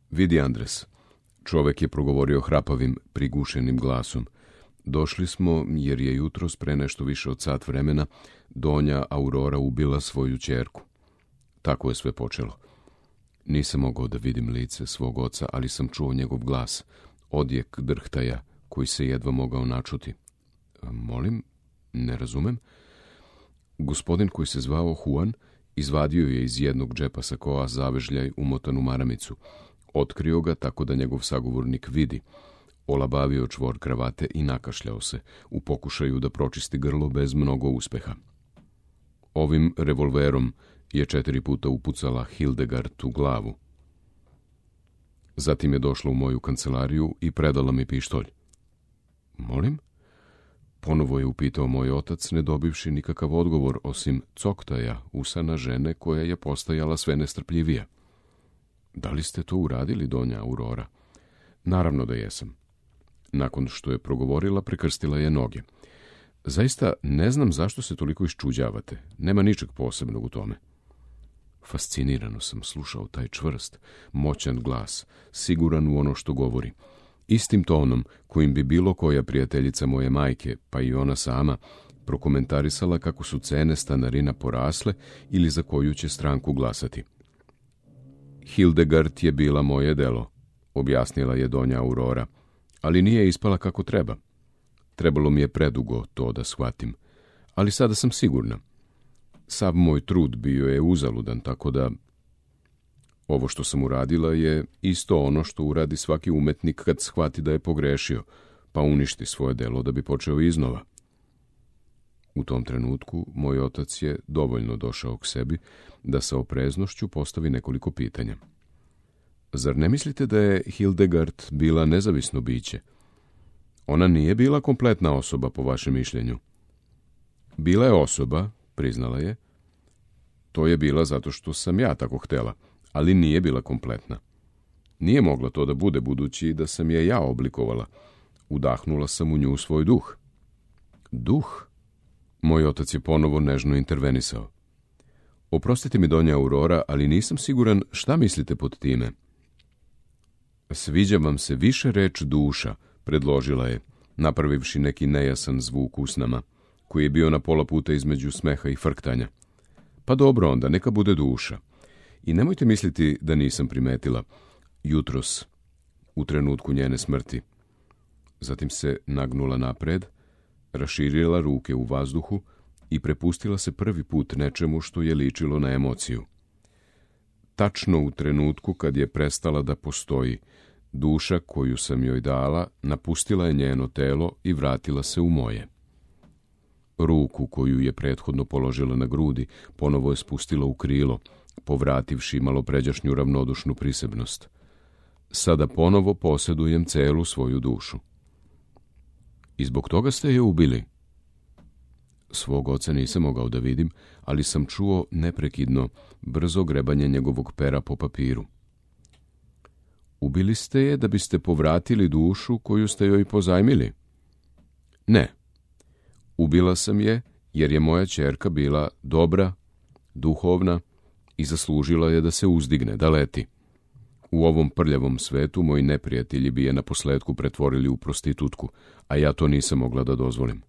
Vidi, Andres, čovek je progovorio hrapavim, prigušenim glasom. Došli smo jer je jutros pre nešto više od sat vremena Donja Aurora ubila svoju ćerku. Tako je sve počelo. Nisam mogao da vidim lice svog oca, ali sam čuo njegov glas, odjek drhtaja koji se jedva mogao načuti. Molim, ne razumem. Gospodin koji se zvao Juan izvadio je iz jednog džepa sakoa zavežljaj umotanu maramicu. Otkrio ga tako da njegov sagovornik vidi. Olabavio čvor kravate i nakašljao se, u pokušaju da pročisti grlo bez mnogo uspeha. Ovim revolverom je 4 puta upucala Hildegard u glavu. Zatim je došla u moju kancelariju i predala mi pištolj. Molim? Ponovo je upitao moj otac, ne dobivši nikakav odgovor, osim coktaja usana žene koja je postajala sve nestrpljivija. Da li ste to uradili, Donja Aurora? Naravno da jesam. Nakon što je progovorila, prekrstila je noge. Zaista ne znam zašto se toliko iščuđavate. Nema ničeg posebnog u tome. Fascinirano sam slušao taj čvrst, moćan glas, siguran u ono što govori. Istim tonom kojim bi bilo koja prijateljica moje majke, pa i ona sama, prokomentarisala kako su cene stanarina porasle ili za koju će stranku glasati. Hildegard je bila moje delo, objasnila je Donja Aurora, ali nije ispala kako treba. Trebalo mi je predugo to da shvatim, ali sada sam sigurna. Sav moj trud bio je uzaludan, tako da ovo što sam uradila je isto ono što uradi svaki umetnik kad shvati da je pogrešio, pa uništi svoje delo da bi počeo iznova. U tom trenutku moj otac je dovoljno došao k sebi da sa opreznošću postavi nekoliko pitanja. Zar ne mislite da je Hildegard bila nezavisno biće? Ona nije bila kompletna osoba po vašem mišljenju. Bila je osoba, priznala je. To je bila zato što sam ja tako htela, ali nije bila kompletna. Nije mogla to da bude, budući da sam je ja oblikovala. Udahnula sam u nju svoj duh. Duh? Moj otac je ponovo nežno intervenisao. Oprostite mi, Donja Aurora, ali nisam siguran šta mislite pod time. Sviđa vam se više reč duša, predložila je, napravivši neki nejasan zvuk usnama, koji je bio na pola puta između smeha i frktanja. Pa dobro onda, neka bude duša. I nemojte misliti da nisam primetila. Jutros, u trenutku njene smrti. Zatim se nagnula napred, raširila ruke u vazduhu i prepustila se prvi put nečemu što je ličilo na emociju. Tačno u trenutku kad je prestala da postoji, duša koju sam joj dala napustila je njeno telo i vratila se u moje. Ruku koju je prethodno položila na grudi ponovo je spustila u krilo, povrativši malopređašnju ravnodušnu prisebnost. Sada ponovo posjedujem celu svoju dušu. I zbog toga ste je ubili? Svog oca nisam mogao da vidim, ali sam čuo neprekidno brzo grebanje njegovog pera po papiru. Ubili ste je da biste povratili dušu koju ste joj pozajmili? Ne. Ubila sam je jer je moja ćerka bila dobra, duhovna i zaslužila je da se uzdigne, da leti. U ovom prljavom svetu moji neprijatelji bi je naposletku pretvorili u prostitutku, a ja to nisam mogla da dozvolim.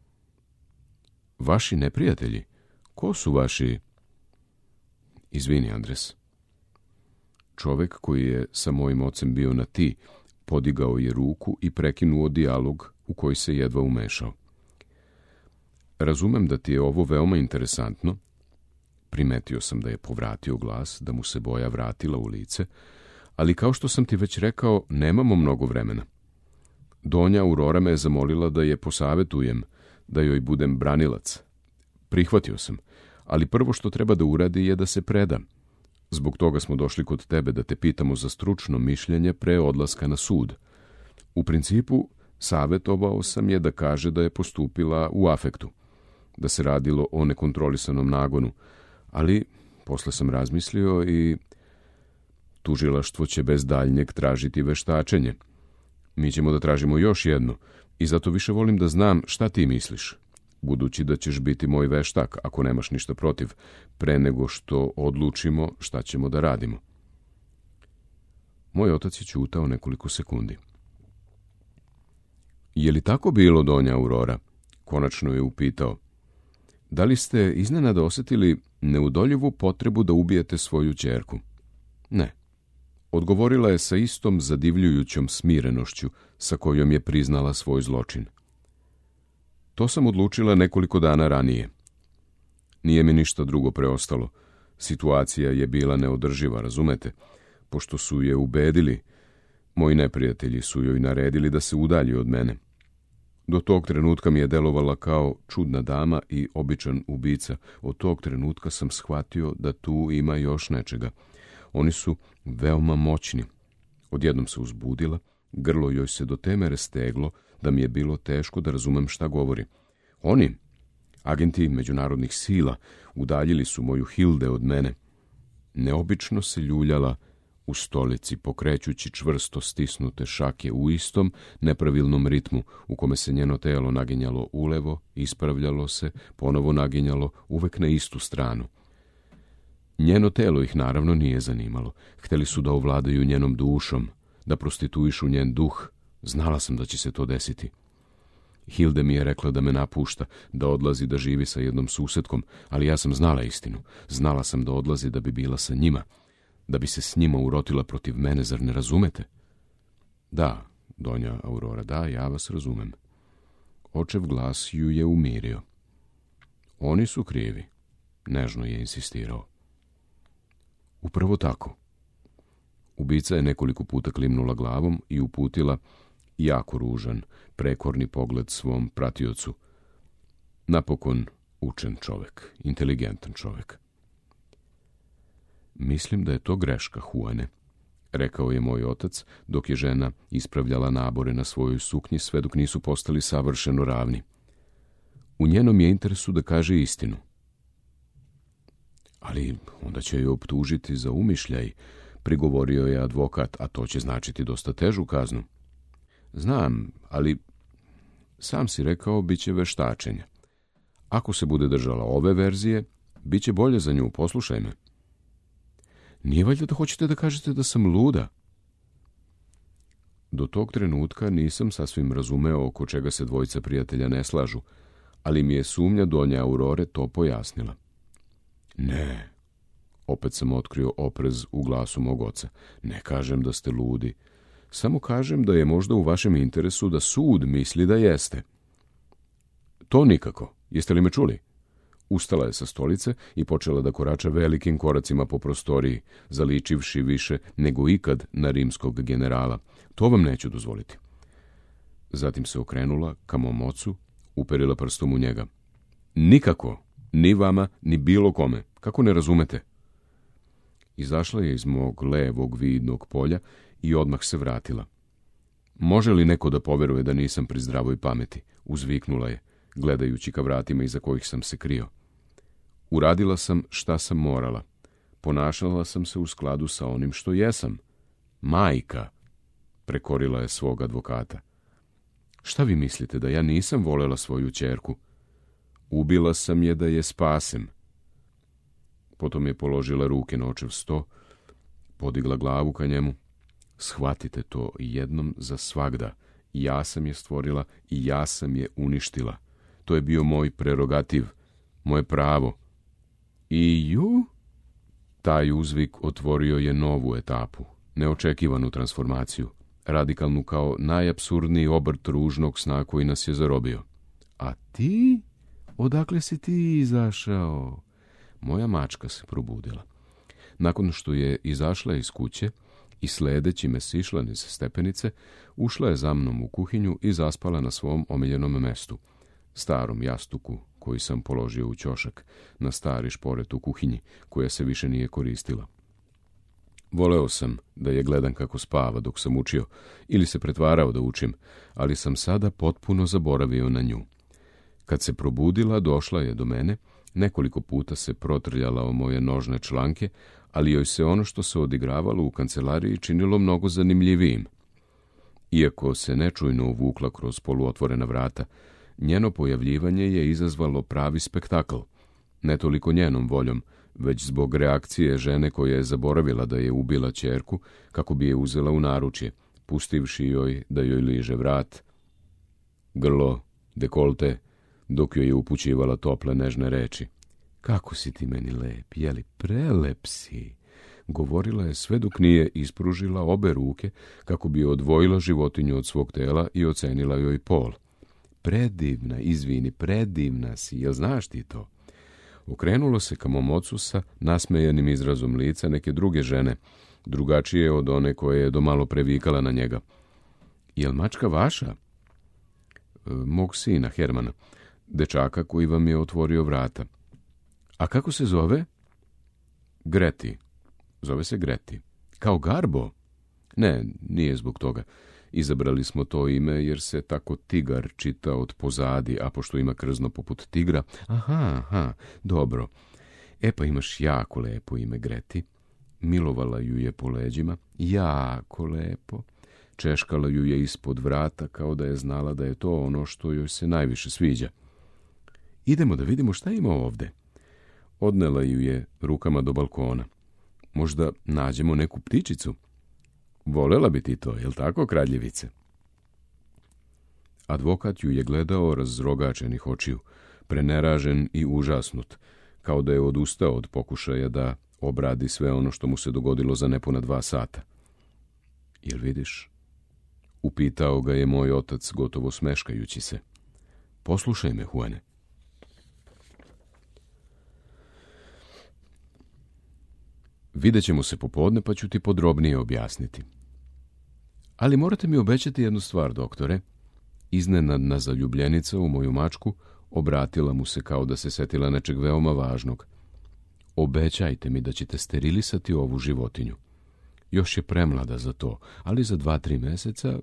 Vaši neprijatelji? Ko su vaši? Izvini, Andres. Čovek koji je sa mojim ocem bio na ti, podigao je ruku i prekinuo dijalog u koji se jedva umešao. Razumem da ti je ovo veoma interesantno. Primetio sam da je povratio glas, da mu se boja vratila u lice, ali kao što sam ti već rekao, nemamo mnogo vremena. Donja Aurora me je zamolila da je posavetujem, da joj budem branilac. Prihvatio sam, ali prvo što treba da uradi je da se preda. Zbog toga smo došli kod tebe da te pitamo za stručno mišljenje pre odlaska na sud. U principu, savetovao sam je da kaže da je postupila u afektu, da se radilo o nekontrolisanom nagonu, ali posle sam razmislio i tužilaštvo će bez daljnjeg tražiti veštačenje. Mi ćemo da tražimo još jedno i zato više volim da znam šta ti misliš, budući da ćeš biti moj veštak, ako nemaš ništa protiv, pre nego što odlučimo šta ćemo da radimo. Moj otac je ćutao nekoliko sekundi. Je li tako bilo, donja Aurora? Konačno je upitao. Da li ste iznenada osjetili neudoljivu potrebu da ubijete svoju ćerku? Ne. Odgovorila je sa istom zadivljujućom smirenošću sa kojom je priznala svoj zločin. To sam odlučila nekoliko dana ranije. Nije mi ništa drugo preostalo. Situacija je bila neodrživa, razumete? Pošto su je ubedili, moji neprijatelji su joj naredili da se udalji od mene. Do tog trenutka mi je delovala kao čudna dama i običan ubica. Od tog trenutka sam shvatio da tu ima još nečega. Oni su veoma moćni. Odjednom se uzbudila, grlo joj se do te mere steglo da mi je bilo teško da razumem šta govori. Oni, agenti međunarodnih sila, udaljili su moju Hilde od mene. Neobično se ljuljala u stolici, pokrećući čvrsto stisnute šake u istom nepravilnom ritmu u kome se njeno telo naginjalo ulevo, ispravljalo se, ponovo naginjalo, uvek na istu stranu. Njeno telo ih naravno nije zanimalo. Hteli su da ovladaju njenom dušom, da prostituišu njen duh. Znala sam da će se to desiti. Hilde mi je rekla da me napušta, da odlazi da živi sa jednom susetkom, ali ja sam znala istinu. Znala sam da odlazi da bi bila sa njima, da bi se s njima urotila protiv mene, zar ne razumete? Da, donja Aurora, da, ja vas razumem. Očev glas ju je umirio. Oni su krivi, nežno je insistirao. Upravo tako. Ubica je nekoliko puta klimnula glavom i uputila jako ružan, prekorni pogled svom pratiocu. Napokon učen čovek, inteligentan čovek. Mislim da je to greška, Juane, rekao je moj otac, dok je žena ispravljala nabore na svojoj suknji sve dok nisu postali savršeno ravni. U njenom je interesu da kaže istinu. Ali onda će joj optužiti za umišljaj, prigovorio je advokat, a to će značiti dosta težu kaznu. Znam, ali sam si rekao bit će veštačenja. Ako se bude držala ove verzije, bit će bolje za nju, poslušaj me. Nije valjda da hoćete da kažete da sam luda? Do tog trenutka nisam sasvim razumeo oko čega se dvojica prijatelja ne slažu, ali mi je sumnja donja Aurore to pojasnila. Ne, opet sam otkrio oprez u glasu mog oca. Ne kažem da ste ludi, samo kažem da je možda u vašem interesu da sud misli da jeste. To nikako, jeste li me čuli? Ustala je sa stolice i počela da korača velikim koracima po prostoriji, zaličivši više nego ikad na rimskog generala. To vam neću dozvoliti. Zatim se okrenula ka mom ocu, uperila prstom u njega. Nikako, ni vama, ni bilo kome. Kako ne razumete? Izašla je iz mog levog vidnog polja i odmah se vratila. Može li neko da poveruje da nisam pri zdravoj pameti? Uzviknula je, gledajući ka vratima iza kojih sam se krio. Uradila sam šta sam morala. Ponašala sam se u skladu sa onim što jesam. Majka, prekorila je svog advokata. Šta vi mislite, da ja nisam volela svoju ćerku? Ubila sam je da je spasem. Potom je položila ruke na očev sto, podigla glavu ka njemu. Shvatite to jednom za svagda. Ja sam je stvorila i ja sam je uništila. To je bio moj prerogativ, moje pravo. I ju? Taj uzvik otvorio je novu etapu, neočekivanu transformaciju, radikalnu kao najapsurdniji obrt ružnog sna koji nas je zarobio. A ti? Odakle si ti izašao? Moja mačka se probudila. Nakon što je izašla iz kuće i sledeći me sišla niz stepenice, ušla je za mnom u kuhinju i zaspala na svom omiljenom mestu, starom jastuku koji sam položio u ćošak, na stari šporet u kuhinji, koja se više nije koristila. Voleo sam da je gledam kako spava dok sam učio, ili se pretvarao da učim, ali sam sada potpuno zaboravio na nju. Kad se probudila, došla je do mene, nekoliko puta se protrljala o moje nožne članke, ali joj se ono što se odigravalo u kancelariji činilo mnogo zanimljivijim. Iako se nečujno uvukla kroz poluotvorena vrata, njeno pojavljivanje je izazvalo pravi spektakl, ne toliko njenom voljom, već zbog reakcije žene koja je zaboravila da je ubila ćerku kako bi je uzela u naručje, pustivši joj da joj liže vrat, grlo, dekolte, dok joj je upućivala tople nežne reči. Kako si ti meni lep, jeli prelep si, govorila je sve dok nije ispružila obe ruke kako bi odvojila životinju od svog tela i ocenila joj pol. Predivna, izvini, predivna si, jel znaš ti to? Okrenulo se ka mom ocu sa nasmejanim izrazom lica neke druge žene, drugačije od one koje je domalo previkala na njega. Jel mačka vaša? Mog sina, Hermana, dečaka koji vam je otvorio vrata. A kako se zove? Greti. Zove se Greti. Kao Garbo? Ne, nije zbog toga. Izabrali smo to ime jer se tako tigar čita od pozadi, a pošto ima krzno poput tigra... Aha, dobro. E pa imaš jako lepo ime, Greti. Milovala ju je po leđima. Jako lepo. Češkala ju je ispod vrata kao da je znala da je to ono što joj se najviše sviđa. Idemo da vidimo šta ima ovde. Odnela ju je rukama do balkona. Možda nađemo neku ptičicu. Volela bi ti to, jel tako, kraljevice? Advokat ju je gledao razrogačenih očiju, preneražen i užasnut, kao da je odustao od pokušaja da obradi sve ono što mu se dogodilo za nepuna 2 sata. Jel vidiš? Upitao ga je moj otac, gotovo smeškajući se. Poslušaj me, Juane. Vidjet ćemo se popodne, pa ću ti podrobnije objasniti. Ali morate mi obećati jednu stvar, doktore. Iznenadna zaljubljenica u moju mačku obratila mu se kao da se setila nečeg veoma važnog. Obećajte mi da ćete sterilisati ovu životinju. Još je premlada za to, ali za 2-3 meseca...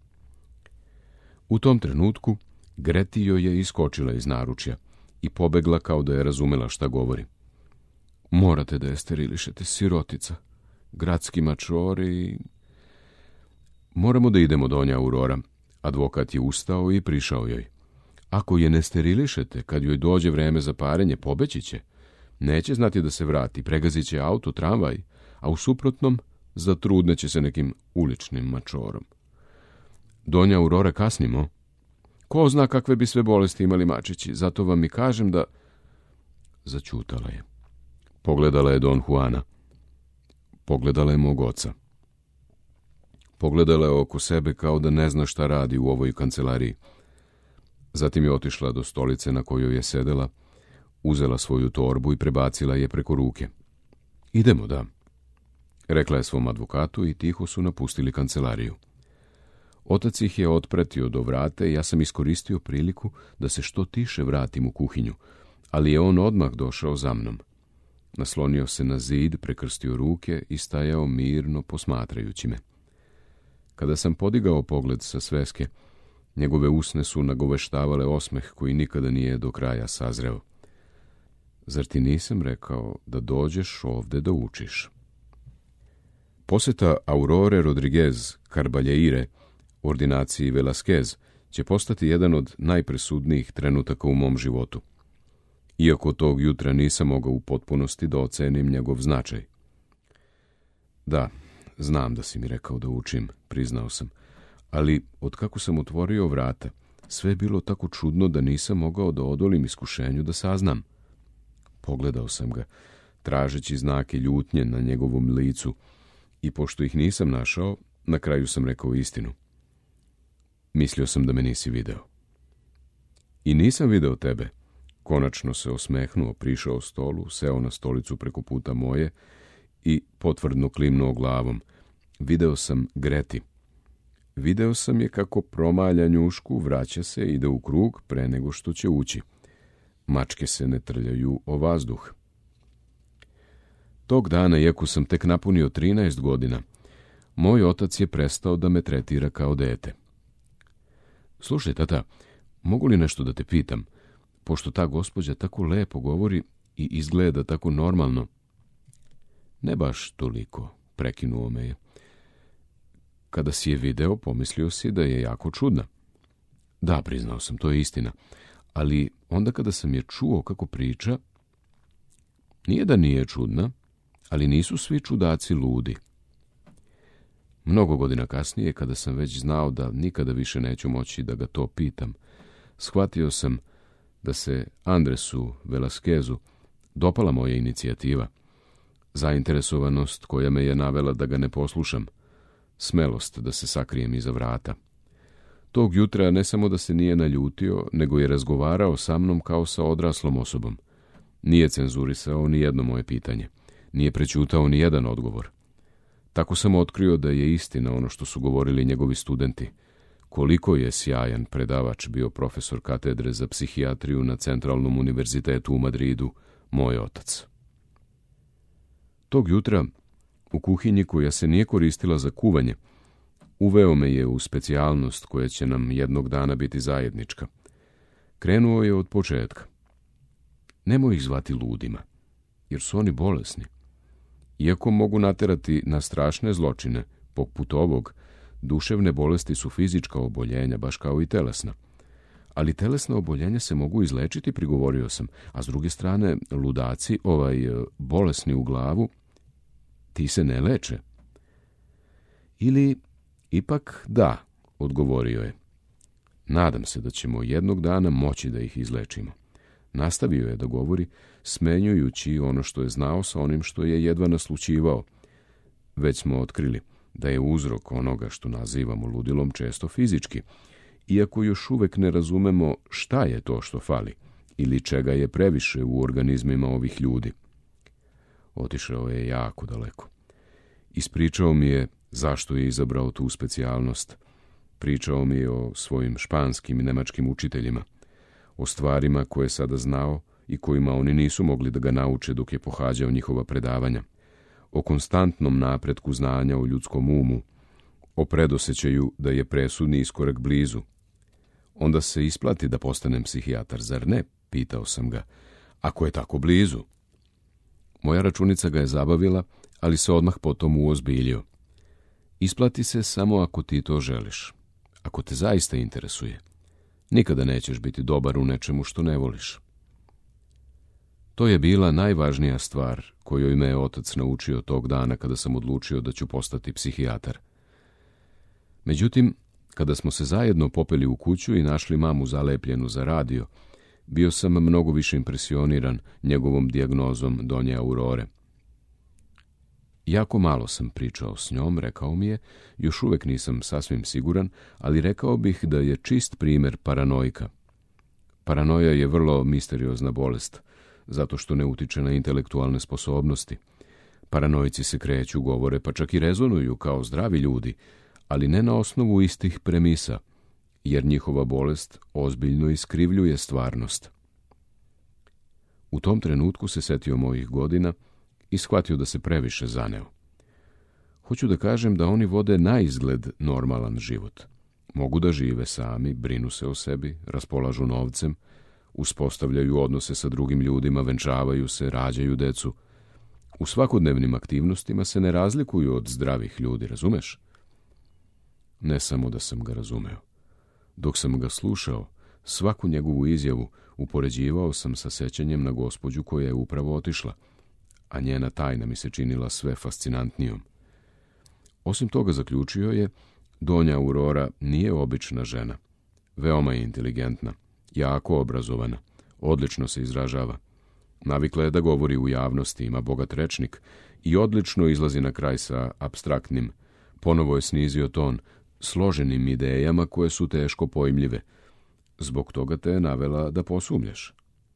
U tom trenutku Greti joj je iskočila iz naručja i pobegla kao da je razumela šta govori. Morate da je sterilišete, sirotica. Gradski mačori... Moramo da idemo, donja Aurora. Advokat je ustao i prišao joj. Ako je ne sterilišete, kad joj dođe vreme za parenje, pobeći će. Neće znati da se vrati, pregazit će auto, tramvaj, a u suprotnom zatrudneće se nekim uličnim mačorom. Donja Aurora, kasnimo. Ko zna kakve bi sve bolesti imali mačići, zato vam i kažem da... Zaćutala je. Pogledala je Don Juana. Pogledala je mog oca. Pogledala je oko sebe kao da ne zna šta radi u ovoj kancelariji. Zatim je otišla do stolice na kojoj je sedela, uzela svoju torbu i prebacila je preko ruke. Idemo, da, rekla je svom advokatu i tiho su napustili kancelariju. Otac ih je otpratio do vrata i ja sam iskoristio priliku da se što tiše vratim u kuhinju, ali je on odmah došao za mnom. Naslonio se na zid, prekrstio ruke i stajao mirno posmatrajući me. Kada sam podigao pogled sa sveske, njegove usne su nagoveštavale osmeh koji nikada nije do kraja sazreo. Zar ti nisam rekao da dođeš ovde da učiš? Poseta Aurore Rodriguez Carballeire, ordinaciji Velasquez, će postati jedan od najpresudnijih trenutaka u mom životu. Iako tog jutra nisam mogao u potpunosti da ocenim njegov značaj. Da, znam da si mi rekao da učim, priznao sam, ali otkako sam otvorio vrata, sve je bilo tako čudno da nisam mogao da odolim iskušenju da saznam. Pogledao sam ga, tražeći znake ljutnje na njegovom licu, i pošto ih nisam našao, na kraju sam rekao istinu. Mislio sam da me nisi video. I nisam video tebe. Konačno se osmehnuo, prišao stolu, seo na stolicu preko puta moje i potvrdno klimnuo glavom. Video sam Greti. Video sam je kako promalja njušku, vraća se, ide u krug pre nego što će ući. Mačke se ne trljaju o vazduh. Tog dana, iako sam tek napunio 13 godina, moj otac je prestao da me tretira kao dete. Slušaj, tata, mogu li nešto da te pitam? Pošto ta gospođa tako lepo govori i izgleda tako normalno. Ne baš toliko, prekinuo me je. Kada si je video, pomislio si da je jako čudna. Da, priznao sam, to je istina. Ali onda kada sam je čuo kako priča, Nije da nije čudna, ali nisu svi čudaci ludi. Mnogo godina kasnije, kada sam već znao da nikada više neću moći da ga to pitam, shvatio sam da se Andresu Velasquezu dopala moja inicijativa, zainteresovanost koja me je navela da ga ne poslušam, smelost da se sakrijem iza vrata. Tog jutra ne samo da se nije naljutio, nego je razgovarao sa mnom kao sa odraslom osobom. Nije cenzurisao ni jedno moje pitanje, nije prećutao ni jedan odgovor. Tako sam otkrio da je istina ono što su govorili njegovi studenti. Koliko je sjajan predavač bio profesor katedre za psihijatriju na Centralnom univerzitetu u Madridu, moj otac. Tog jutra, u kuhinji koja se nije koristila za kuvanje, uveo me je u specijalnost koja će nam jednog dana biti zajednička. Krenuo je od početka. Nemoj ih zvati ludima, jer su oni bolesni. Iako mogu naterati na strašne zločine, poput ovog, duševne bolesti su fizička oboljenja, baš kao i telesna. Ali telesna oboljenja se mogu izlečiti, prigovorio sam, a s druge strane, ludaci, bolesni u glavu, ti se ne leče. Ili, ipak da, odgovorio je. Nadam se da ćemo jednog dana moći da ih izlečimo. Nastavio je da govori, smenjujući ono što je znao sa onim što je jedva naslućivao. Već smo otkrili da je uzrok onoga što nazivamo ludilom često fizički, iako još uvek ne razumemo šta je to što fali ili čega je previše u organizmima ovih ljudi. Otišao je jako daleko. Ispričao mi je zašto je izabrao tu specijalnost. Pričao mi je o svojim španskim i nemačkim učiteljima, o stvarima koje sada znao i kojima oni nisu mogli da ga nauče dok je pohađao njihova predavanja, o konstantnom napretku znanja o ljudskom umu, o predosećaju da je presudni iskorak blizu. Onda se isplati da postanem psihijatar, zar ne? Pitao sam ga. Ako je tako blizu. Moja računica ga je zabavila, ali se odmah potom uozbiljio. Isplati se samo ako ti to želiš, ako te zaista interesuje. Nikada nećeš biti dobar u nečemu što ne voliš. To je bila najvažnija stvar kojoj me je otac naučio tog dana kada sam odlučio da ću postati psihijatar. Međutim, kada smo se zajedno popeli u kuću i našli mamu zalepljenu za radio, bio sam mnogo više impresioniran njegovom dijagnozom donje Aurore. Jako malo sam pričao s njom, rekao mi je, još uvek nisam sasvim siguran, ali rekao bih da je čist primer paranoika. Paranoja je vrlo misteriozna bolest, zato što ne utiče na intelektualne sposobnosti. Paranoici se kreću, govore, pa čak i rezonuju kao zdravi ljudi, ali ne na osnovu istih premisa, jer njihova bolest ozbiljno iskrivljuje stvarnost. U tom trenutku se setio mojih godina i shvatio da se previše zaneo. Hoću da kažem da oni vode na izgled normalan život. Mogu da žive sami, brinu se o sebi, raspolažu novcem, uspostavljaju odnose sa drugim ljudima, venčavaju se, rađaju decu. U svakodnevnim aktivnostima se ne razlikuju od zdravih ljudi, razumeš? Ne samo da sam ga razumeo. Dok sam ga slušao, svaku njegovu izjavu upoređivao sam sa sećanjem na gospođu koja je upravo otišla, a njena tajna mi se činila sve fascinantnijom. Osim toga zaključio je, donja Aurora nije obična žena. Veoma je inteligentna, jako obrazovana, odlično se izražava. Navikla je da govori u javnosti, ima bogat rečnik i odlično izlazi na kraj sa apstraktnim, ponovo je snizio ton, složenim idejama koje su teško pojmljive. Zbog toga te je navela da posumljaš.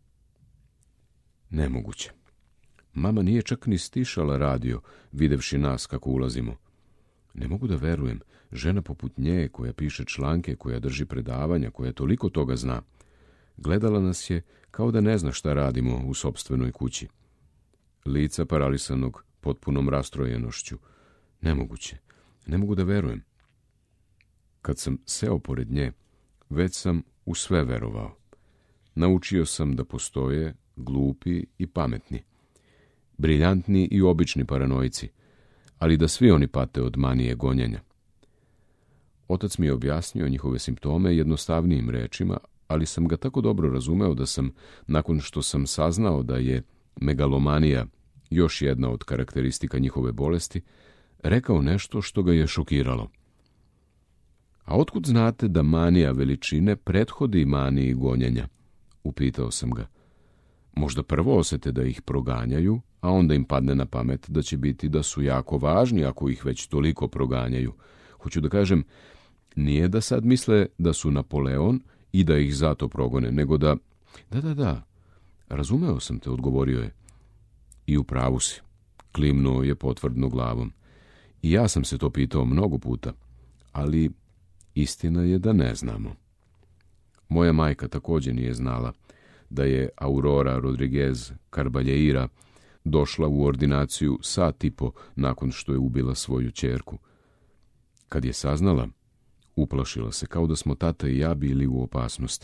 Nemoguće. Mama nije čak ni stišala radio, videvši nas kako ulazimo. Ne mogu da verujem, žena poput nje koja piše članke, koja drži predavanja, koja toliko toga zna. Gledala nas je kao da ne zna šta radimo u sopstvenoj kući. Lica paralisanog potpunom rastrojenošću. Nemoguće, ne mogu da verujem. Kad sam seo pored nje, već sam u sve verovao. Naučio sam da postoje glupi i pametni, briljantni i obični paranoici, ali da svi oni pate od manije gonjenja. Otac mi je objasnio njihove simptome jednostavnijim rečima, ali sam ga tako dobro razumeo da sam, nakon što sam saznao da je megalomanija, još jedna od karakteristika njihove bolesti, rekao nešto što ga je šokiralo. A otkud znate da manija veličine prethodi maniji gonjenja? Upitao sam ga. Možda prvo osete da ih proganjaju, a onda im padne na pamet da će biti da su jako važni ako ih već toliko proganjaju. Hoću da kažem, nije da sad misle da su Napoleon i da ih zato progone, nego da... Da, razumeo sam te, odgovorio je. I u pravu si, klimnuo je potvrdno glavom. I ja sam se to pitao mnogo puta, ali istina je da ne znamo. Moja majka također nije znala da je Aurora Rodriguez Carballeira došla u ordinaciju sat i po nakon što je ubila svoju ćerku. Kad je saznala, uplašila se kao da smo tata i ja bili u opasnosti.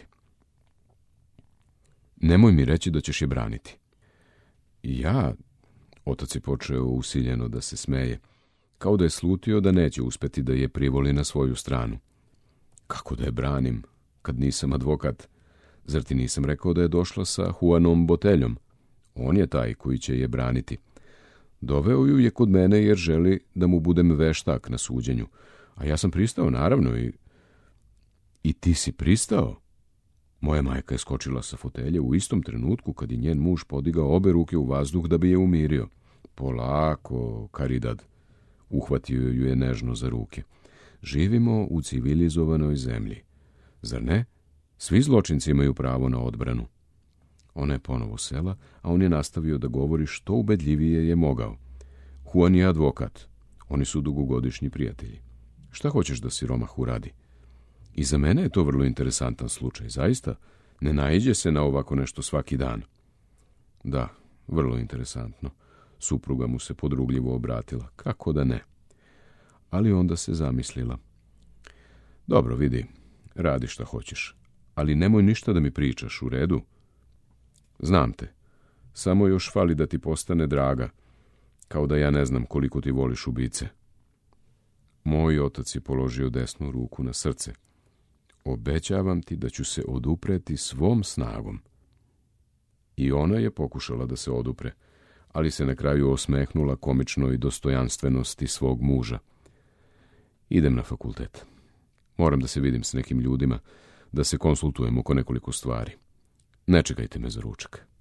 Nemoj mi reći da ćeš je braniti. Ja, otac je počeo usiljeno da se smeje, kao da je slutio da neće uspeti da je privoli na svoju stranu. Kako da je branim, kad nisam advokat? Zar ti nisam rekao da je došla sa Juanom Boteljom? On je taj koji će je braniti. Doveo ju je kod mene jer želi da mu budem veštak na suđenju. A ja sam pristao, naravno, I ti si pristao? Moja majka je skočila sa fotelje u istom trenutku kad je njen muž podigao obe ruke u vazduh da bi je umirio. Polako, Caridad, uhvatio ju je nežno za ruke. Živimo u civilizovanoj zemlji. Zar ne? Svi zločinci imaju pravo na odbranu. Ona je ponovo sela, a on je nastavio da govori što ubedljivije je mogao. Juan je advokat. Oni su dugogodišnji prijatelji. Šta hoćeš da siromahu radi? I za mene je to vrlo interesantan slučaj, zaista. Ne naiđe se na ovako nešto svaki dan. Da, vrlo interesantno. Supruga mu se podrugljivo obratila. Kako da ne? Ali onda se zamislila. Dobro, vidi, radi šta hoćeš. Ali nemoj ništa da mi pričaš, u redu? Znam te. Samo još fali da ti postane draga. Kao da ja ne znam koliko ti voliš ubice. Moj otac je položio desnu ruku na srce. Obećavam ti da ću se odupreti svom snagom. I ona je pokušala da se odupre, ali se na kraju osmehnula komičnoj dostojanstvenosti svog muža. Idem na fakultet. Moram da se vidim s nekim ljudima, da se konsultujem oko nekoliko stvari. Ne čekajte me za ručak.